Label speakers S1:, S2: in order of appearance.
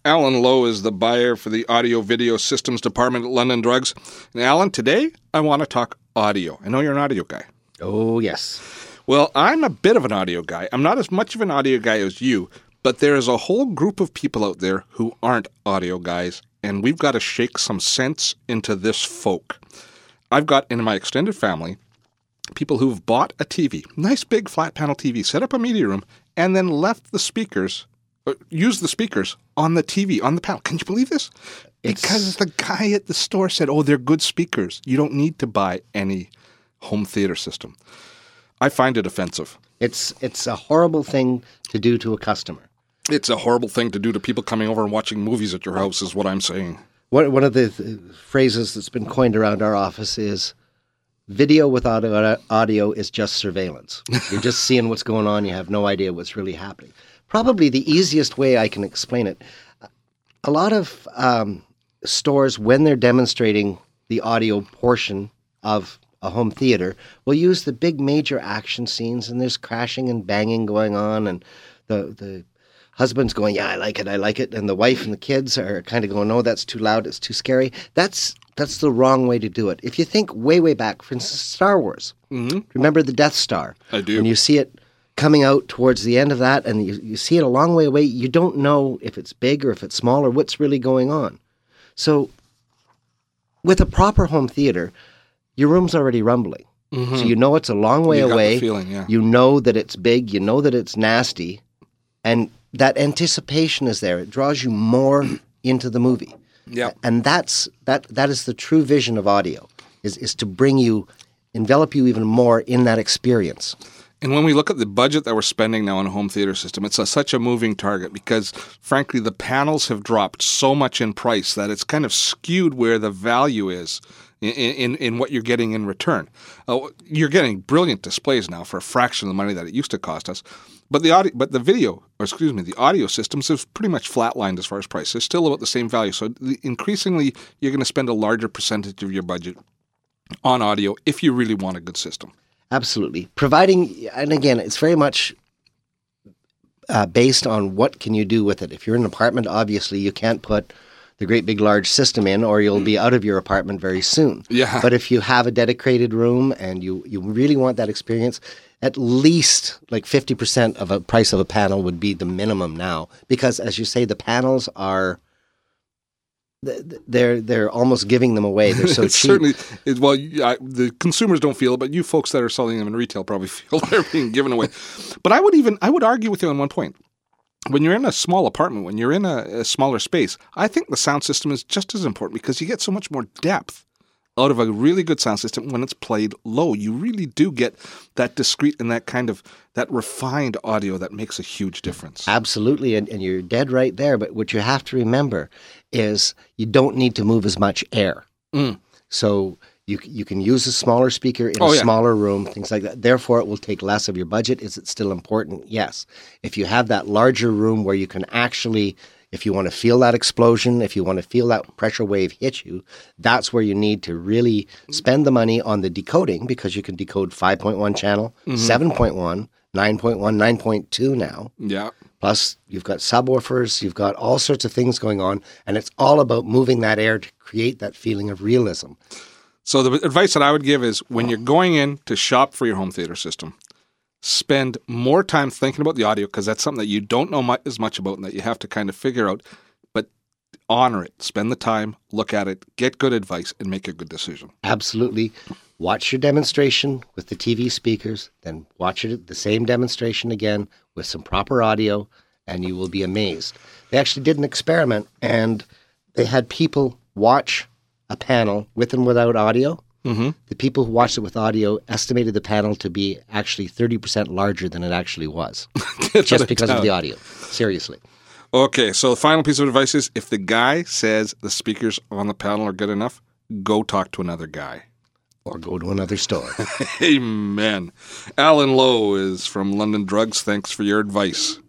S1: Alan Lowe is the buyer for the Audio Video Systems Department at London Drugs. And Alan, today I want to talk audio. I know you're an audio guy.
S2: Oh, yes.
S1: Well, I'm a bit of an audio guy. I'm not as much of an audio guy as you, but there is a whole group of people out there who aren't audio guys, and we've got to shake some sense into this folk. I've got in my extended family people who've bought a TV, nice big flat panel TV, set up a media room, and then left the speakers, used the speakers on the TV, on the panel. Can you believe this? Because the guy at the store said, oh, they're good speakers. You don't need to buy any home theater system. I find it offensive.
S2: It's a horrible thing to do to a customer.
S1: It's a horrible thing to do to people coming over and watching movies at your house is what I'm saying.
S2: One of the phrases that's been coined around our office is, video without audio is just surveillance. You're just seeing what's going on. You have no idea what's really happening. Probably the easiest way I can explain it, a lot of stores, when they're demonstrating the audio portion of a home theater, will use the big major action scenes, and there's crashing and banging going on, and the husband's going, yeah, I like it, and the wife and the kids are kind of going, no, that's too loud, it's too scary. That's the wrong way to do it. If you think way back, for instance, Star Wars, remember the Death Star?
S1: I do.
S2: When you see it coming out towards the end of that, and you see it a long way away, you don't know if it's big or if it's small or what's really going on. So with a proper home theater, your room's already rumbling. So you know it's a long way away.
S1: The feeling, yeah.
S2: You know that it's big. You know that it's nasty. And that anticipation is there. It draws you more into the movie.
S1: Yeah.
S2: And that is the true vision of audio, is to envelop you even more in that experience.
S1: And when we look at the budget that we're spending now on a home theater system, it's such a moving target because, frankly, the panels have dropped so much in price that it's kind of skewed where the value is in what you're getting in return. You're getting brilliant displays now for a fraction of the money that it used to cost us. But the audio systems have pretty much flatlined as far as price. They're still about the same value. So increasingly, you're going to spend a larger percentage of your budget on audio if you really want a good system.
S2: Absolutely. Providing, and again, it's very much based on what can you do with it. If you're in an apartment, obviously you can't put the great big large system in, or you'll be out of your apartment very soon.
S1: Yeah.
S2: But if you have a dedicated room and you really want that experience, at least like 50% of a price of a panel would be the minimum now. Because as you say, the panels are, they're almost giving them away. They're so cheap.
S1: Certainly, the consumers don't feel it, but you folks that are selling them in retail probably feel they're being given away. But I would argue with you on one point. When you're in a small apartment, when you're in a smaller space, I think the sound system is just as important because you get so much more depth out of a really good sound system when it's played low. You really do get that discreet and that refined audio that makes a huge difference.
S2: Absolutely, and you're dead right there. But what you have to remember is you don't need to move as much air. So you can use a smaller speaker in a smaller room, things like that. Therefore, it will take less of your budget. Is it still important? Yes. If you have that larger room where you can actually, if you want to feel that explosion, if you want to feel that pressure wave hit you, that's where you need to really spend the money on the decoding, because you can decode 5.1 channel, 7.1, 9.1, 9.2 now.
S1: Yeah.
S2: Plus, you've got subwoofers, you've got all sorts of things going on, and it's all about moving that air to create that feeling of realism.
S1: So the advice that I would give is when you're going in to shop for your home theater system, spend more time thinking about the audio, because that's something that you don't know as much about and that you have to kind of figure out, but honor it. Spend the time, look at it, get good advice, and make a good decision.
S2: Absolutely. Watch your demonstration with the TV speakers, then watch the same demonstration again with some proper audio, and you will be amazed. They actually did an experiment, and they had people watch a panel with and without audio. The people who watched it with audio estimated the panel to be actually 30% larger than it actually was, just because of the audio. Seriously.
S1: Okay, so the final piece of advice is if the guy says the speakers on the panel are good enough, go talk to another guy.
S2: Or go to another store.
S1: Amen. Alan Lowe is from London Drugs. Thanks for your advice.